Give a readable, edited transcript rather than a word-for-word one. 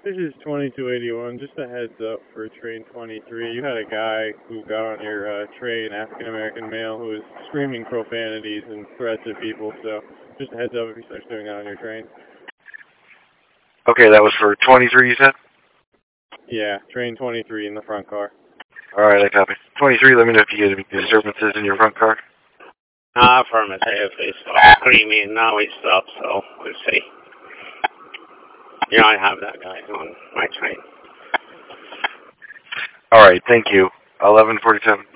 This is 2281. Just a heads up for train 23. You had a guy who got on your train, African American male, who was screaming profanities and threats at people. So just a heads up if he starts doing that on your train. Okay, that was for 23, you said? Yeah, train 23 in the front car. All right, I copy. 23, let me know if you get any disturbances in your front car. Affirmative. It's screaming. Now he stopped, so we'll see. Yeah, I have that guy on my train. All right, thank you. 11:47.